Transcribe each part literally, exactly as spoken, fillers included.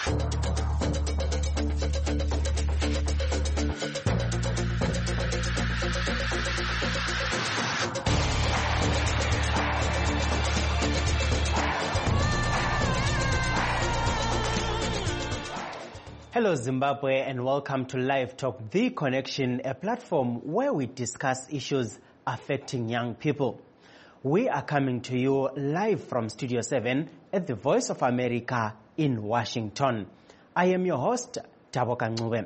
Hello Zimbabwe and welcome to Live Talk, The Connection, a platform where we discuss issues affecting young people. We are coming to you live from Studio seven at the Voice of America in Washington. I am your host, Taboka Ncube.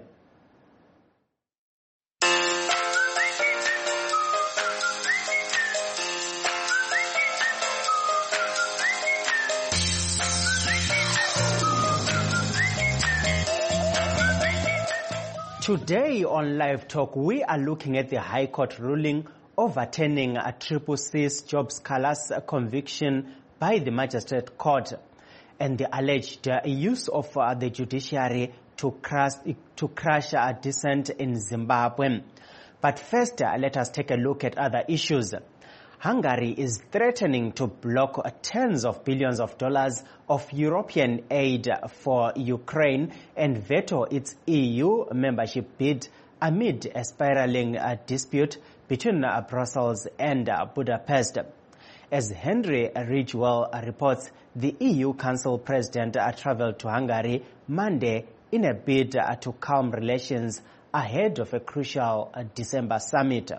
Today on Live Talk, we are looking at the High Court ruling overturning a Triple C's Jobs Kalas conviction by the Magistrate Court and the alleged uh, use of uh, the judiciary to crush, to crush uh, dissent in Zimbabwe. But first, uh, let us take a look at other issues. Hungary is threatening to block tens of billions of dollars of European aid for Ukraine and veto its E U membership bid amid a spiraling uh, dispute between uh, Brussels and uh, Budapest. As Henry Ridgewell uh, reports, the E U Council President uh, traveled to Hungary Monday in a bid uh, to calm relations ahead of a crucial uh, December summit.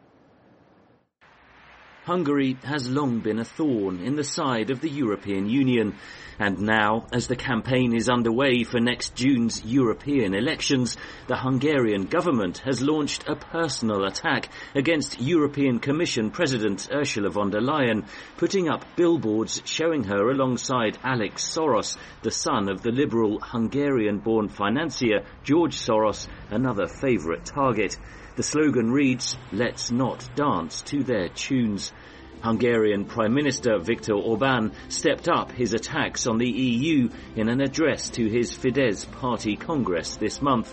Hungary has long been a thorn in the side of the European Union, and now, as the campaign is underway for next June's European elections, the Hungarian government has launched a personal attack against European Commission President Ursula von der Leyen, putting up billboards showing her alongside Alex Soros, the son of the liberal Hungarian-born financier George Soros, another favourite target. The slogan reads, "Let's not dance to their tunes." Hungarian Prime Minister Viktor Orbán stepped up his attacks on the E U in an address to his Fidesz party Congress this month.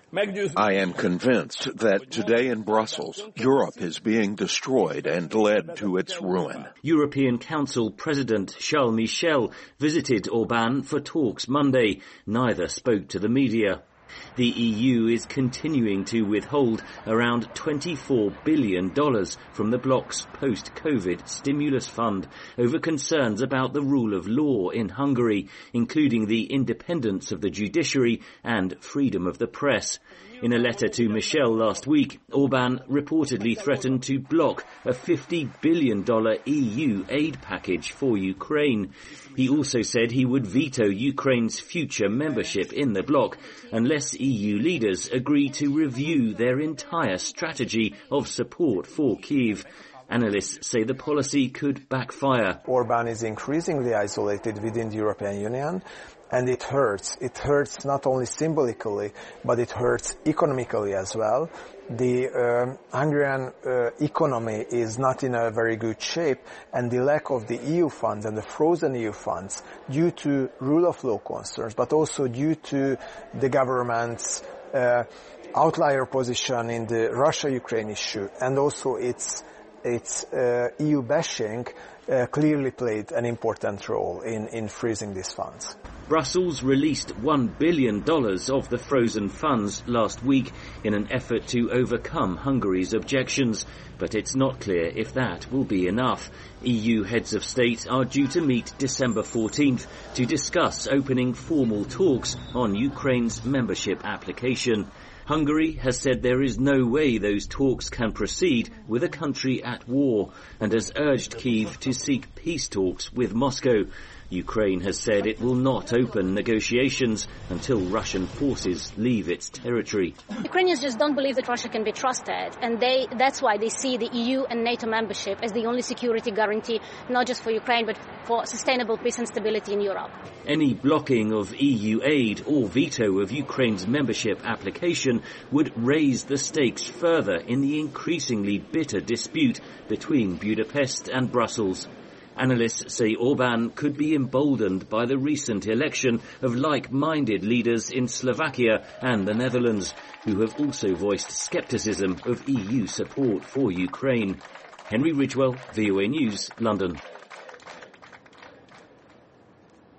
I am convinced that today in Brussels, Europe is being destroyed and led to its ruin. European Council President Charles Michel visited Orbán for talks Monday. Neither spoke to the media. The E U is continuing to withhold around twenty-four billion dollars from the bloc's post-COVID stimulus fund over concerns about the rule of law in Hungary, including the independence of the judiciary and freedom of the press. In a letter to Michel last week, Orbán reportedly threatened to block a fifty billion dollars E U aid package for Ukraine. He also said he would veto Ukraine's future membership in the bloc unless E U leaders agree to review their entire strategy of support for Kyiv. Analysts say the policy could backfire. Orbán is increasingly isolated within the European Union, and it hurts. It hurts not only symbolically, but it hurts economically as well. The um, Hungarian uh, economy is not in a very good shape, and the lack of the E U funds and the frozen E U funds due to rule of law concerns, but also due to the government's uh, outlier position in the Russia-Ukraine issue, and also its its uh, E U bashing uh, clearly played an important role in, in freezing these funds. Brussels released one billion dollars of the frozen funds last week in an effort to overcome Hungary's objections, but it's not clear if that will be enough. E U heads of state are due to meet December fourteenth to discuss opening formal talks on Ukraine's membership application. Hungary has said there is no way those talks can proceed with a country at war and has urged Kyiv to seek peace talks with Moscow. Ukraine has said it will not open negotiations until Russian forces leave its territory. Ukrainians just don't believe that Russia can be trusted, and they, that's why they see the E U and NATO membership as the only security guarantee, not just for Ukraine, but for sustainable peace and stability in Europe. Any blocking of E U aid or veto of Ukraine's membership application would raise the stakes further in the increasingly bitter dispute between Budapest and Brussels. Analysts say Orbán could be emboldened by the recent election of like-minded leaders in Slovakia and the Netherlands, who have also voiced scepticism of E U support for Ukraine. Henry Ridgewell, V O A News, London.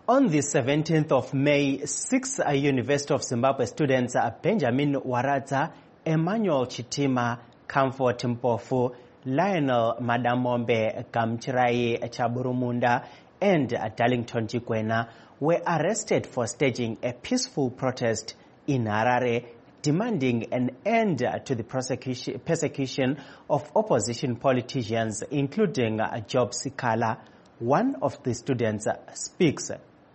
On the seventeenth of May, six uh, University of Zimbabwe students, uh, Benjamin Waradza, Emmanuel Chitima, Comfort Mpofu, Lionel Madamombe, Gamchirai Chaburumunda, and uh, Darlington Chikwena, were arrested for staging a peaceful protest in Harare, demanding an end uh, to the persecution, persecution of opposition politicians, including uh, Job Sikala. One of the students uh, speaks.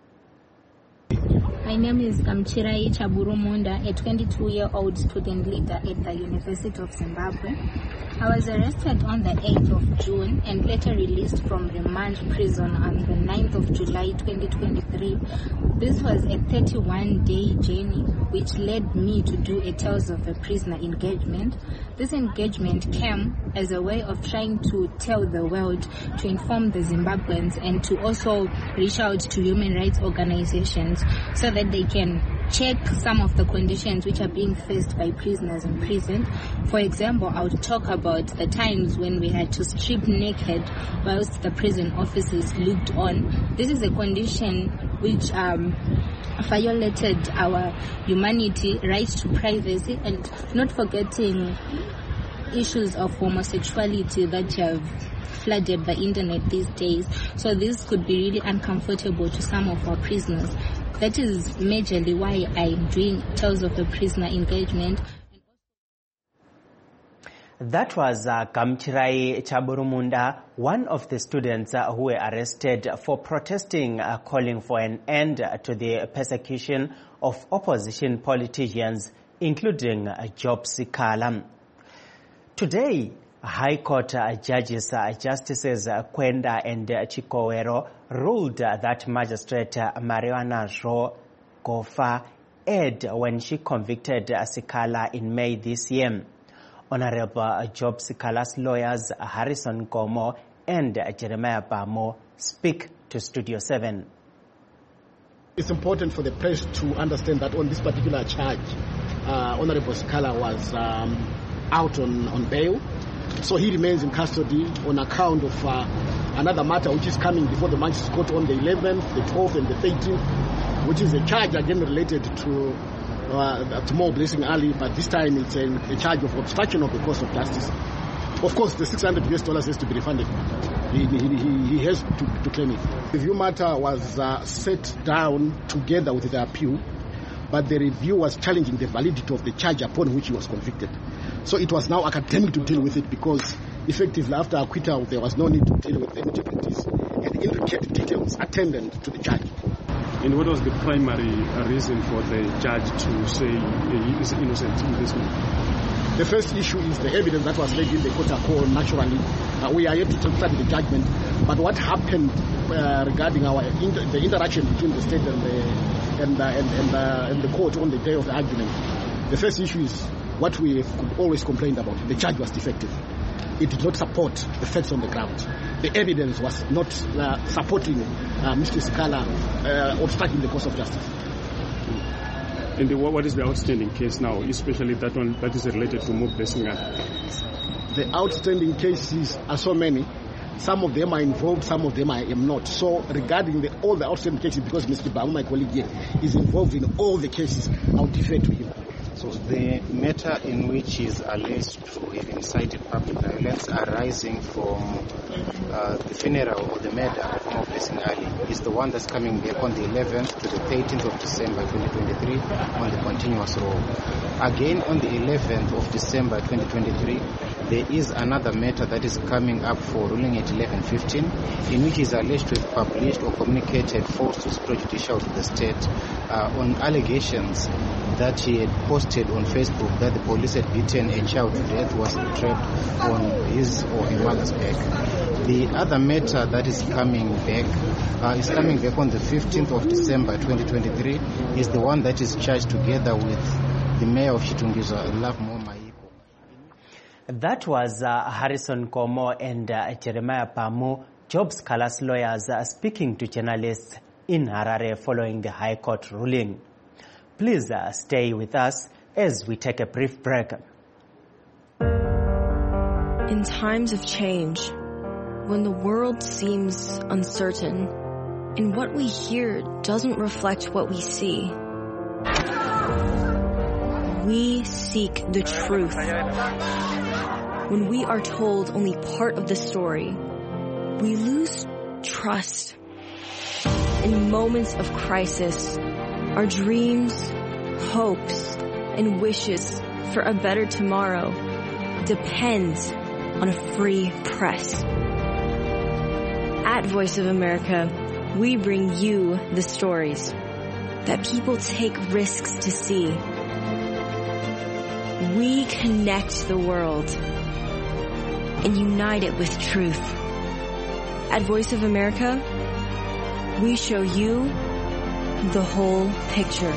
My name is Gamchirai Chaburumunda, a twenty-two-year-old student leader at the University of Zimbabwe. I was arrested on the eighth of June and later released from remand prison on the ninth of July twenty twenty-three. This was a thirty-one day journey which led me to do a Tales of a Prisoner engagement. This engagement came as a way of trying to tell the world, to inform the Zimbabweans, and to also reach out to human rights organizations so that they can check some of the conditions which are being faced by prisoners in prison. For example, I would talk about the times when we had to strip naked whilst the prison officers looked on. This is a condition which um, violated our humanity, right to privacy, and not forgetting issues of homosexuality that have flooded the internet these days. So this could be really uncomfortable to some of our prisoners. That is majorly why I'm doing Tales of a Prisoner engagement. That was uh, Gamchirai Chaburumunda, one of the students uh, who were arrested for protesting, uh, calling for an end uh, to the persecution of opposition politicians, including uh, Job Sikala. Today, High Court uh, judges, uh, Justices uh, Kwenda and uh, Chikowero ruled uh, that Magistrate uh, Mariana Jo Gofa erred when she convicted uh, Sikala in May this year. Honorable uh, Job Sikala's lawyers uh, Harrison Gomo and uh, Jeremiah Bamo speak to Studio seven. It's important for the press to understand that on this particular charge, uh, Honorable Sikala was um, out on, on bail. So he remains in custody on account of uh, another matter which is coming before the Magistrates Court on the eleventh, the twelfth and the thirteenth, which is a charge again related to uh, to Mo Blessing Ali, but this time it's a, a charge of obstruction of the course of justice. Of course, the six hundred U S dollars has to be refunded. He, he, he has to, to claim it. The review matter was uh, set down together with the appeal, but the review was challenging the validity of the charge upon which he was convicted. So it was now academic to deal with it because effectively after acquittal there was no need to deal with the nitty-gritties and intricate details attendant to the charge. And what was the primary reason for the judge to say he is innocent in this matter? The first issue is the evidence that was laid in the court of law. Naturally, uh, we are yet to study the judgment. But what happened uh, regarding our inter the interaction between the state and the and the, and, and, the, and the court on the day of the argument? The first issue is what we have always complained about. The charge was defective. It did not support the facts on the ground. The evidence was not uh, supporting uh, Mister Sikala uh, obstructing the course of justice. And the, what is the outstanding case now, especially that one that is related to Mo Blessing Ali? The outstanding cases are so many. Some of them are involved, some of them I am not. So regarding the, all the outstanding cases, because Mister Baum, my colleague here, is involved in all the cases, I'll defer to him. So the matter in which is alleged to have incited public violence arising from uh, the funeral or the murder of Mo Blessing Ali is the one that's coming back on the eleventh to the thirteenth of December twenty twenty-three on the continuous roll. Again on the eleventh of December twenty twenty-three, there is another matter that is coming up for ruling at eleven fifteen, in which is alleged to have published or communicated falsehoods prejudicial to the state uh, on allegations that he had posted on Facebook that the police had beaten a child to death was trapped on his or her mother's back. The other matter that is coming back uh, is coming back on the fifteenth of December twenty twenty-three is the one that is charged together with the mayor of Chitungizwa, Love Mo Maiko. That was uh, Harrison Komo and uh, Jeremiah Pamu, Job Sikala's lawyers, uh, speaking to journalists in Harare following the High Court ruling. Please uh, stay with us as we take a brief break. In times of change, when the world seems uncertain, And what we hear doesn't reflect what we see. We seek the truth. When we are told only part of the story, we lose trust. In moments of crisis, our dreams, hopes, and wishes for a better tomorrow depends on a free press. At Voice of America, we bring you the stories that people take risks to see. We connect the world and unite it with truth. At Voice of America, we show you the whole picture.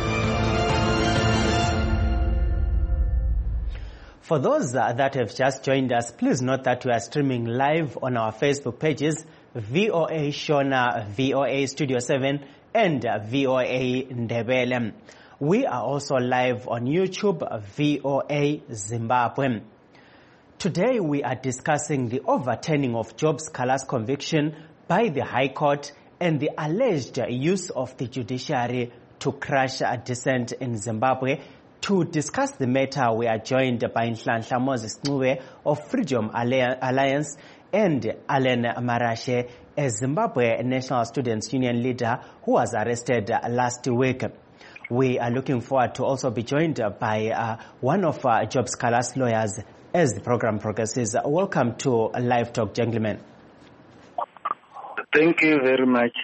For those uh, that have just joined us, please note that we are streaming live on our Facebook pages, V O A Shona, V O A Studio seven, and uh, V O A Ndebele. We are also live on YouTube, V O A Zimbabwe. Today we are discussing the overturning of Job Scala's conviction by the High Court and the alleged use of the judiciary to crush dissent in Zimbabwe. To discuss the matter, we are joined by Nhlanhla Moses Ncube of Freedom Alliance and Alan Marashe, a Zimbabwe National Students Union leader who was arrested last week. We are looking forward to also be joined by uh, one of uh, Job Scala's lawyers as the program progresses. Welcome to Live Talk, gentlemen. Thank you very much.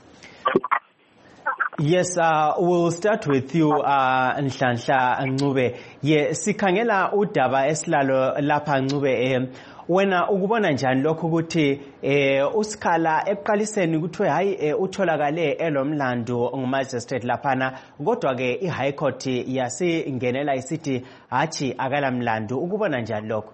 Yes, uh, we'll start with you, uh, Nhlanhla Ncube. Ye, sikhangela udaba esilalo lapha Ncube, eh, wena ukubona njani lokho ukuthi eh uScala eqaliseni ukuthi hayi eh, utholakale elomlando ngumagistrate laphana, kodwa ke iHigh Court yasingenela isithi hathi akala mlando. Ukubona njani lokho?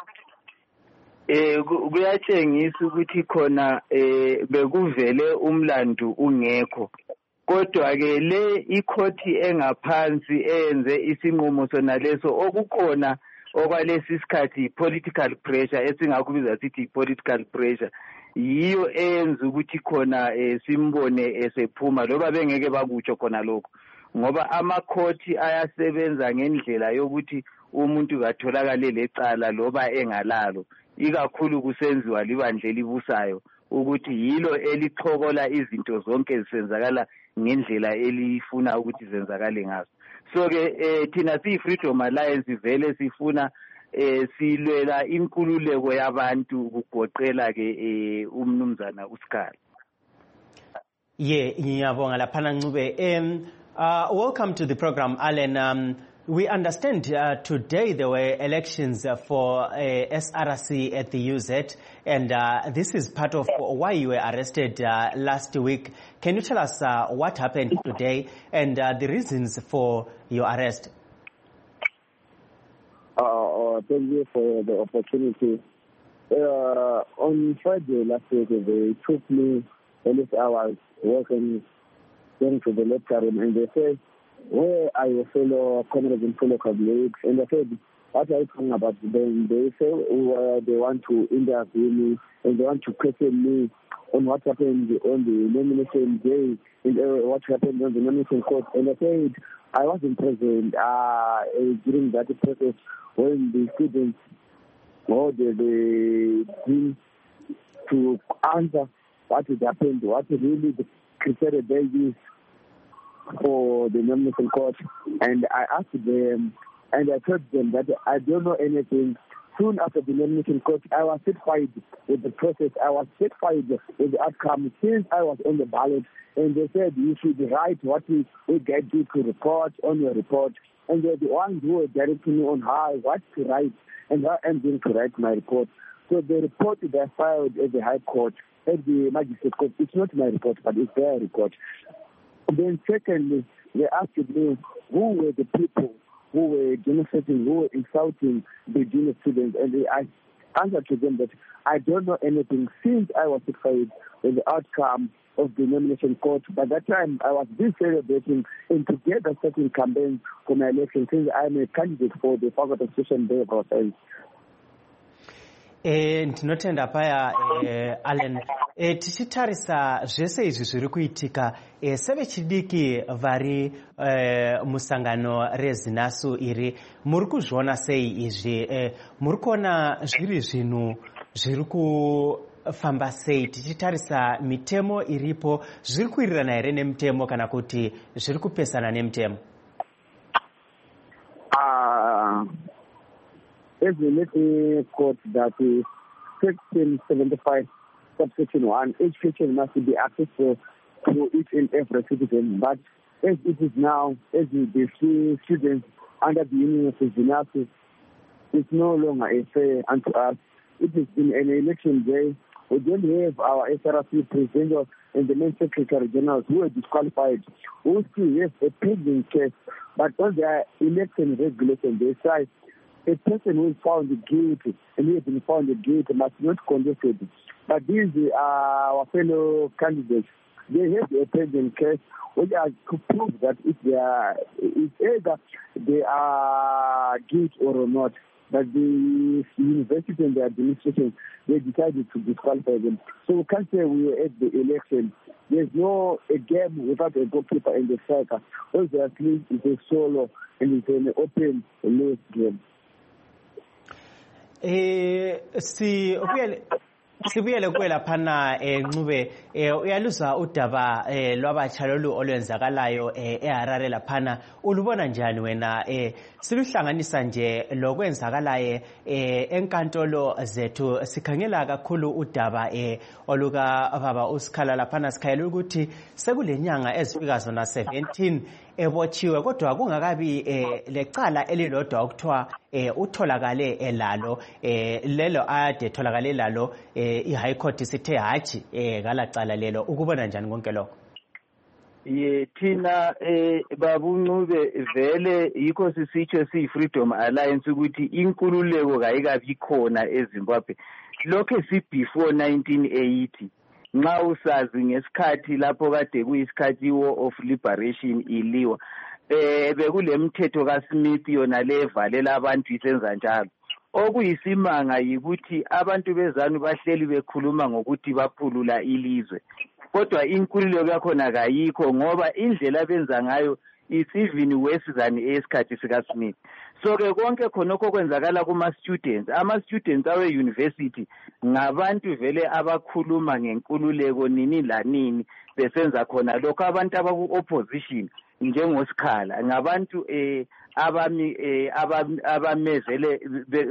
Eh kuyatshengisa ukuthi khona eh bekuvele umlando ungekho. Kodwa ke le ikhothi engaphansi enze isinqumo sona leso okukhona okwalesi isikhathi political pressure esingakubiza sithi political pressure yiyo enza ukuthi khona eh, simbone esephuma loba bengeke bakutsho khona lokho, ngoba amakhothi ayasebenza ngendlela yokuthi umuntu katholakale lecala loba engalalo, ikakhulu kusenziwa libandla elibusayo ukuthi yilo elichokola izinto zonke zisenzakala ngendlela elifuna ukuthi zenzakale ngazo. So ke eh, thina si Freedom Alliance vele sifuna eh, silwela inkululeko yabantu kugoqela ke eh, umnumzana uScala. Ye, ngiyabonga laphana Ncube. Um, uh, welcome to the program, Alan. Um, we understand uh, today there were elections uh, for uh, S R C at the U Z, and uh, this is part of why you were arrested uh, last week. Can you tell us uh, what happened today and uh, the reasons for your arrest? Uh, uh, thank you for the opportunity. Uh, on Friday last week, they took me, at least I was working, going to the lecture room, and they said, where are your fellow comrades and fellow colleagues? And I said, what are you talking about? Then they say uh, they want to interview me and they want to question me on what happened on the nomination day and uh, what happened on the nomination court. And I said, I wasn't present uh, during that process when the students or the, the team to answer what had happened, what really the criteria they used for the nomination court. And I asked them, and I told them that I don't know anything. Soon after the nomination court, I was satisfied with the process. I was satisfied with the outcome since I was on the ballot. And they said, you should write what we, we get you to report on your report. And they're the ones who were directing me on how, what to write and how I'm going to write my report. So the report that I filed at the High Court, at the Magistrate Court, it's not my report, but it's their report. Then secondly, they asked me who were the people who were demonstrating, who were insulting the junior students. And I answered to them that I don't know anything since I was satisfied with the outcome of the nomination court. By that time, I was busy celebrating and together starting campaigns for my election since I'm a candidate for the Faculty of Social Day of Affairs. Eh ndinotenda paya eh, Allen eh, tichitarisa zvese izvi zviri kuitika eh, sevechidiki vari eh, musangano rezinasu iri muri kuzviona sei izvi eh, muri kuona zviri zvinhu zviri kufamba sei tichitarisa mitemo iripo zviri kuwirirana here nemitemo kana kuti zviri kupesana nemitemo? Uh, as we let the court that is section seventy-five subsection one, education must be accessible to each and every citizen. But as it is now, as the few students under the Union of ZINASU, it's no longer a fair unto us. It has been an election day. We don't have our S R C president and the main secretary generals who are disqualified, who still have a pending case. But on their election regulation, they say a person who is found guilty and who has been found guilty must not contest it. But these are our fellow candidates. They have a pending case which are to prove that if they are, it's either they are guilty or not. But the university and the administration, they decided to disqualify them. So we can't say we were at the election. There's no a game without a goalkeeper in the striker. Obviously, it's a solo and it's an open late game. Eh, si ubuyele sibuyele kwela phana eNcube uyaluza udaba lwabatsha lolu olwenzakalayo eHarare laphana ulubona njani wena siluhlanganisa nje lokwenzakalaye enkantolo zethu sikhangela kakhulu udaba oluka baba uSikhala laphana sikhayela ukuthi sekulenyanga ezifika zona seventeen ebotshiwe kodwa kungakabi lecala elilodwa ukuthiwa utholakale elalo lelo ade etholakale lalo iHigh Court sithe hathi ngalacala lelo ukubona njani konke lokho? Ye thina eh babuNcube vele yikho sisitsho siyi Freedom Alliance ukuthi inkululeko kayikabi khona eZimbabwe lokho si before nineteen eighty nxa usazi ngesikhathi lapho kade kuyisikhathi War of Liberation iliwa eh bekulemthetho kaSmith yona levalela abantu isenza njalo okuyisimanga yikuthi abantu bezanu bahleli bekhuluma ngokuthi baphulula ilizwe kodwa inkululeko yakhona kayikho ngoba indlela benza ngayo is even worse than esikhathi sikaSmith. So ke konke khonokho kwenzakala kuma students ama students awe university ngabantu vele abakhuluma ngenkululeko nini la nini besenza khona lokho abantu abaku opposition njengoSikhala ngabantu eh abami eh abamezele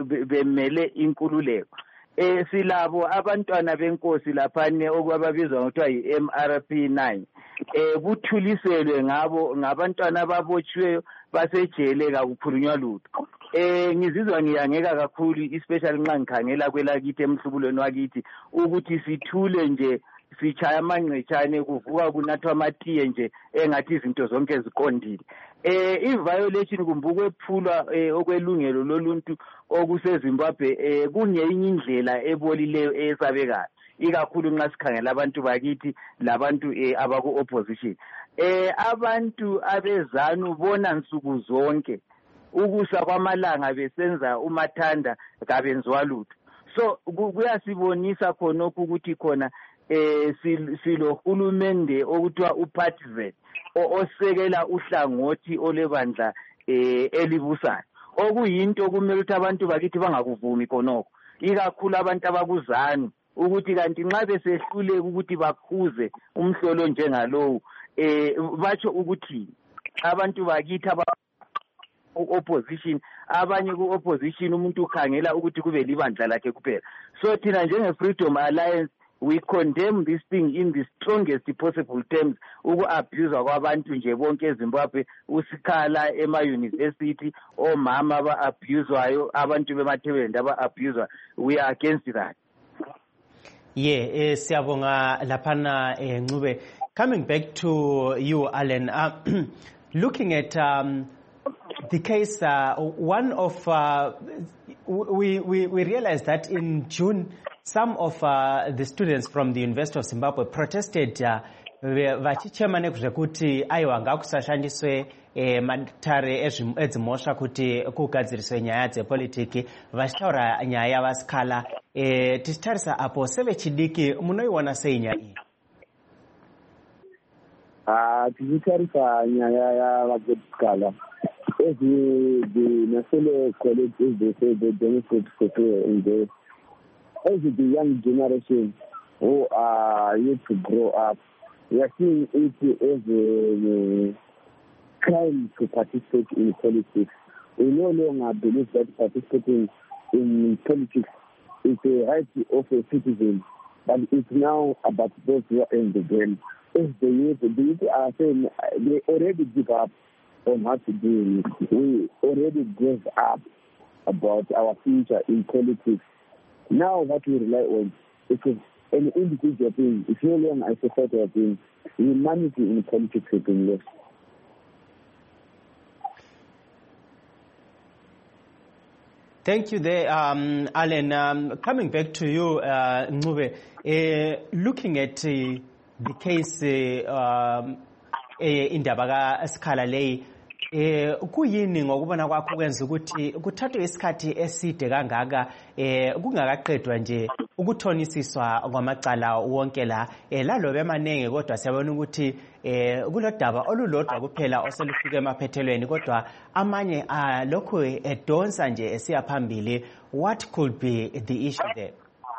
bemele inkululeko eh silabo abantwana benkosi laphane okwababizwa ngokuthiwa yi-M R P nine eh kuthuliselwe ngabo ngabantwana ababotshiweyo basejele kakukhulunywa lutho eh ngizizwa ngiyangeka kakhulu especially nxa ngikhangela kwelakithi emhlubulweni wakithi ukuthi sithule nje sichaya amangcetshane kuvuka kunathwa amatiye nje engathi izinto zonke ziqondile eh i-violation kumbuke ephulwa okwelungelo loluntu okuseZimbabwe eh kungenye indlela ebolileyo esabekayo ikakhulu nxa sikhangela abantu bakithi labantu abaku opposition eh abantu abezanu bona nsuku zonke ukusa kwamalanga besenza umathanda kabenziwa lutho so kuyasibonisa khonokho ukuthi khona eh silohulumende okuthiwa upartisan osekela uhlangothi olebandla eh elibusayo okuyinto kumele ukuthi abantu bakithi bangakuvumi khonokho ikakhulu abantu abakuzanu ukuthi kanti nxa besehluleka ukuthi bakhuze umhlolo njengalowo eh batsho ukuthi abantu bakithi aba opposition abanye ku opposition umuntu ukhangela ukuthi kube libandla lakhe kuphela so thina njenge Freedom Alliance we condemn this thing in the strongest possible terms uku-abuse kwabantu nje bonke eZimbabwe uSikhala ema-university omama aba-abuzwayo abantu bemathebeleni aba-abuzwa we are against that. Yeah, eh, siyabonga laphana eh, Ncube. Coming back to you, Allen, uh, looking at um, the case, uh, one of uh, we, we we realized that in June, some of uh, the students from the University of Zimbabwe protested uh, vachichema nekuzvekuti aiwa ngakusashandiswe eh, matare edzimhosva kuti kugadziriswe nyaya dzepolitiki vachitaura nyaya yavasikala. eh, tichitarisa apo sevechidiki munoiona sei nyaya iyi? Ah, tichitarisa nyaya yavasikala, as the, the national college, as they say, the benefit for in the as the young generation who are yet to grow up, we are seeing it as a, a crime to participate in politics. We no longer believe that participating in politics is a right of a citizen, but it's now about those who are in the game. As the youth, the youth are saying they already give up on how to do it. We already gave up about our future in politics. Now what we rely on is an individual thing. It's no longer a societal thing. Humanity in politics has been lost. Thank you there, um, Alan. Um, coming back to you, uh, Ncube, uh, looking at uh, the case uh, um, indaba kaSikhala leyi, eh kuyini ngokubona kwakho kwenza ukuthi kuthathwe isikhathi eside kangaka eh kungakaqedwa nje ukuthonisiswa kwamacala wonke la eh lalobe emanenge, kodwa siyabona ukuthi eh kulodaba olulodwa kuphela oselufike emaphethelweni, kodwa amanye lokho edonsa nje esiya phambili. What could be the issue there?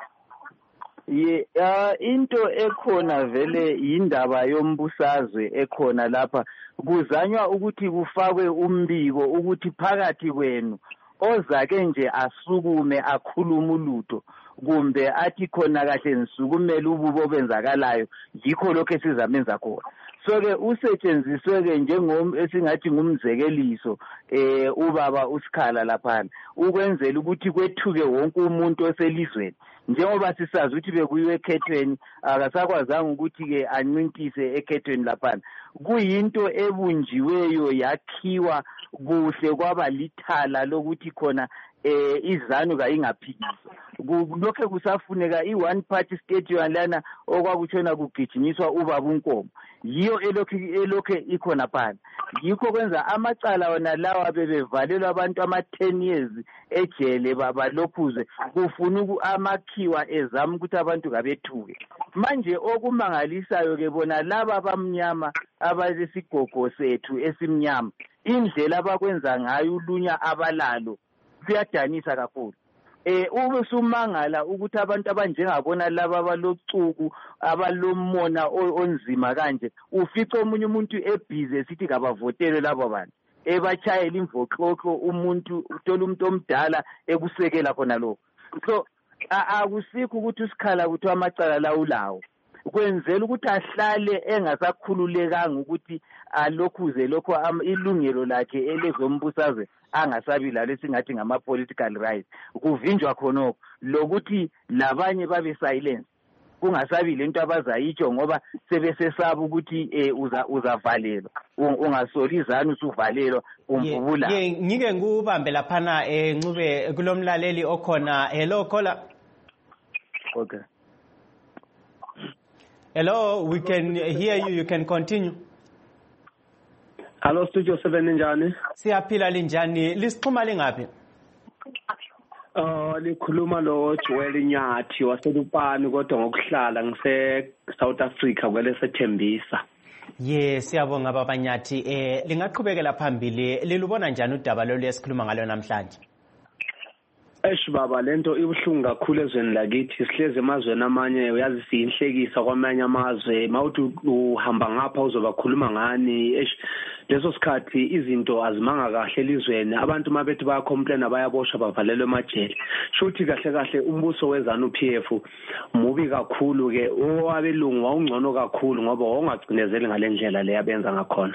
Ye uh, into ekhona vele indaba yombusazwe ekhona lapha, kuzanywa ukuthi kufakwe umbiko ukuthi phakathi kwenu ozake nje asukume akhuluma ulutho kumbe athi khona kahle nisukumele ububo benzakalayo, yikho lokho esizamenza khona. So ke usetshenziswe ke njengom esingathi ngumzekeliso eh ubaba uSikhala lapha ukwenzela ukuthi kwethuke wonke umuntu oselizweni, njengoba sisazi ukuthi bekuyiwe ekhethweni akasakwazanga ukuthi ke ancintise ekhethweni lapha. Kuyinto ebunjiweyo yakhiwa kuhle kwaba lithala lokuthi khona eh izanu kayingaphikiswa. Lokho kusafuneka i-one party state yalana okwakutshona kugijinyiswa ubaba uNkomo, yiyo elokhu elokhu ikhona phana. Yikho kwenza amacala wona lawa bebevalelwa abantu ama ten years ejele babalophuze kufuna amakhiwa ezama ukuthi abantu kabethuke. Manje okumangalisayo ke bona laba abamnyama abalesigogo sethu esimnyama, indlela abakwenza ngayo ulunya abalalo kuyadanisa kakhulu. Eh ube sumangala ukuthi abantu abanjengabona laba abalocuku abalomona onzima kanje, ufice omunye umuntu ebhize sithi kabavotele labo bantu ebachayela imvoxoxo, umuntu uthola umuntu omdala ekusekela khona lo. So akusikho ukuthi uSikhala ukuthi amacala lawo lawo kwenzela ukuthi ahlale engasakhululekanga ukuthi alokhuze lokho ilungelo lakhe elezombusazwe angasabi la lesingathi ngama political rights, kuvinjwa khonoko lokuthi labanye babe silence, kungasabi lento abazayitsho ngoba sebesesaba ukuthi uza uzavalelwa, ungasolizana usuvalelwa umvubula. Ye ngike ngubambe laphana eh Ncube kulomlaleli okhona. Hello caller. Okay. Hello, we can hear you, you can continue. Hello Studio seven, njani? Siyaphila linjani? Lisixhuma lingapi? Oh, likhuluma lo Joel Nyathi waselupani kodwa ngokuhlala ngise South Africa kwele sethembisa. Yes, siyabonga baba Nyathi. Eh lingaqhubekela phambili, lilubona njani udaba lo lesikhuluma ngalo namhlanje? Eish baba, lento ibuhlungu kakhulu ezweni lakithi, sihleze emazweni amanye uyazi siyinhlekisa kwamanye amazwe, mawuthi uhamba ngapha uzobakhuluma ngani. Eish leso sikhathi izinto azimanga kahle elizweni, abantu mabethi baya complain abayaboshwa bavalelwe emajele. Shuthi kahle kahle umbuso wezanu P F mubi kakhulu ke, owabelungu wawungcono kakhulu ngoba wawungagcinezeli ngalendlela le yabenza ngakhona.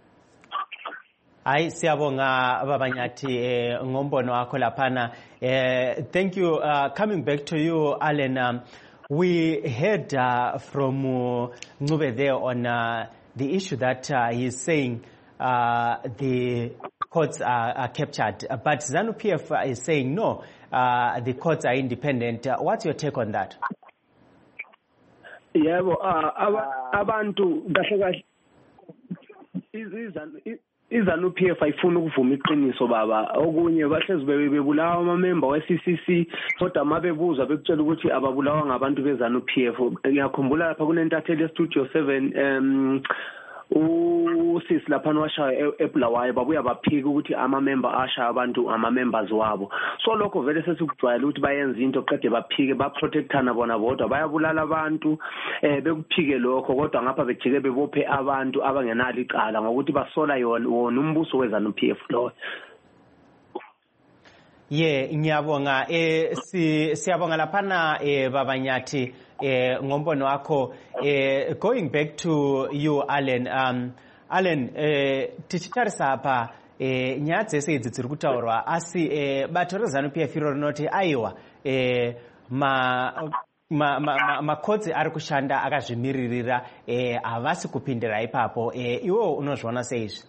Hayi siyabonga baba Nyathi eh ngombono wakho laphana. Eh thank you. Uh, coming back to you Alan, um, we heard uh, from uh, Ncube there on uh, the issue that uh, he's saying uh, the courts are, are captured, but ZANU P F is saying no, uh, the courts are independent. Uh, what's your take on that? Yebo, abantu kahle kahle izizana izanu P F ayifuna ukuvuma iqiniso baba. Okunye bahlezi bebulawa ama-member we-C C C kodwa mabebuzwa bekutshela ukuthi ababulawa ngabantu bezanu P F. Ngiyakhumbula lapha kunentatheli ye-Studio seven um usisi lapha washaya eBulawayo babuya baphika ukuthi ama-member ashaya abantu ama-members wabo. So lokho vele sesikujwayela ukuthi bayenza into qede baphike baprotectana bona bodwa bayabulala abantu eh bekuphike lokho kodwa ngapha bejike bebophe abantu abangenalo icala ngokuthi basola yona wona umbuso wezanu P F lo. Ye ngiyabonga eh si siyabonga laphana eh babanyathi eh ngombono wakho eh going back to you Allen um Allen eh tichitarisa hapa eh nyadze sedzi dziri kutaurwa asi eh bato rezanu P F rinoti aiwa eh ma ma ma makotsi ari kushanda akazvimiririra eh avasi kupindira ipapo eh iwo unozviona seizvi.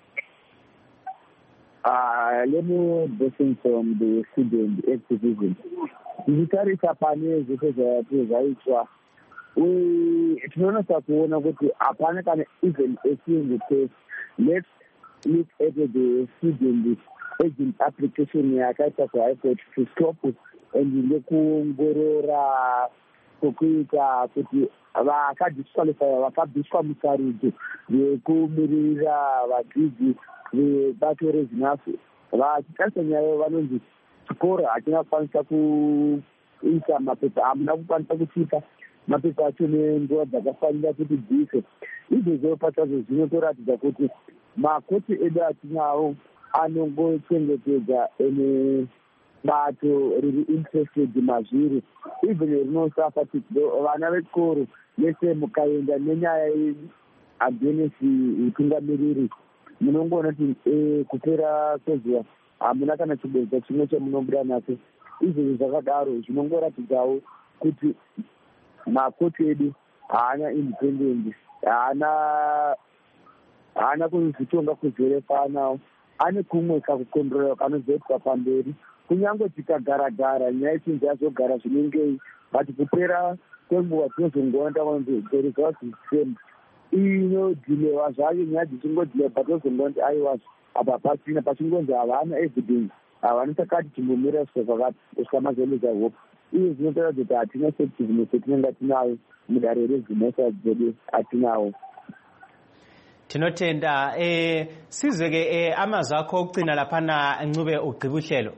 Uh, let me listen from the student activism. Nditarisa pane zvese zvaitwa tinoonesa kuona kuti hapana kana even a single case. Let's look at the student agent application yakaita kuhigh court to stop and nekuongorora kwekuita kuti vakadisqualify vakabviswa musarudzo yekumirira vadzidzi vebato rezvinhafu vachitarisa nyaya vanonzi chikoro hachina kukwanisa kuisa mapepa hamuna kukwanisa kuchipa mapepa acho nenguva dzakafanira kuti dzife. Izvozvo pachazo zvinotoratidza kuti makoti edu atinawo anongochengetedza ene bato riri interested mazviri even rinosafa vana vechikoro nese mukaenda nenyaya yedu agenesi utungamiriri munongoona kuti kupera kwezuva hamuna kana chibodza chimwe chemunobuda nacho. Izvozvo zvakadaro zvinongoratidzawo kuti makoti edu haana independence, haana haana kuzvitonga kuzerefa nawo, ane kumwe kakukondorera kanozoitwa pamberi. Kunyange tikagara-gara nyaya ichinzi yazogara zvinengei, but kupera kwenguva tinozongoona takunzi there is what is same inodhilewa zvayo nyaya dzichingodhilewa patozongoona kuti aiwazvo apa pasina pachingonzi havana evidence havana takati timbomira zvikamazoleza hope. Izvi zvinotaura kuti hatina effectiveness yetinenge tinayo mudare rezvimesa dzedu atinawo. Tinotenda eh sizwe-ke eh amazwi akho okucina laphana Ncube ugqiba uhlelo.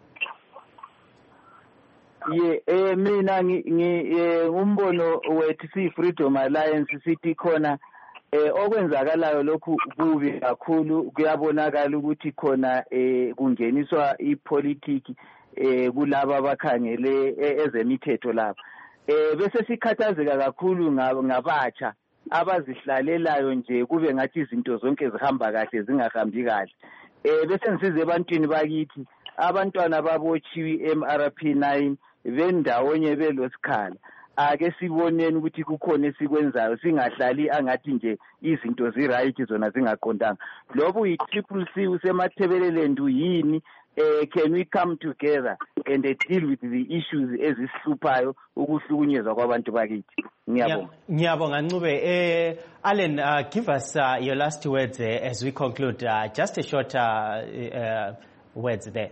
Ye eh mina ngi umbono wethu si Freedom Alliance sithi khona eh okwenzakalayo lokhu kubi kakhulu kuyabonakala ukuthi khona eh kungeniswa ipolitiki eh kulabo abakhangele ezemithetho lapha. Eh bese sikhathazeka kakhulu ngabatsha abazihlalelayo nje kube ngathi izinto zonke zihamba kahle zingahambi kahle. Eh bese ngisize ebantwini bakithi abantwana babotshiwe M R P nine bendawonye belosikhala. Ake siboneni ukuthi kukhona esikwenzayo singahlali angathi nje izinto ziright zona zingaqondanga. Lobu yi-Triple C usemathebeleleni yini eh can we come together and deal with the issues ezihluphayo ukuhlukunyezwa kwabantu bakithi. Ngiyabonga. Ngiyabonga Ncube. Eh Allen, uh, give us uh, your last words uh, as we conclude, uh, just a short uh, uh, words there.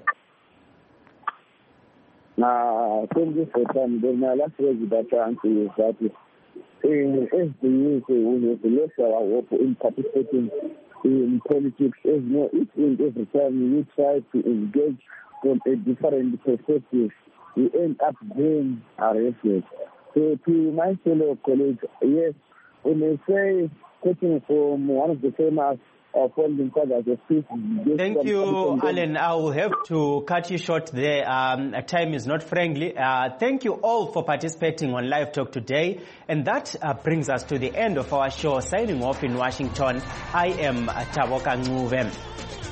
Uh, thank you for time. Then my last words that I answer is that uh, as the youth, we have lost our hope in participating in politics. As you know, each and every time we try to engage from a different perspective, we end up being arrested. So to my fellow colleagues, yes, we may say, taking from one of the famous uh, founding fathers of peace. Thank you, Allen. I will have to cut you short there. Um, time is not friendly. Uh, thank you all for participating on Live Talk today. And that uh, brings us to the end of our show. Signing off in Washington, I am Taboka Ncube.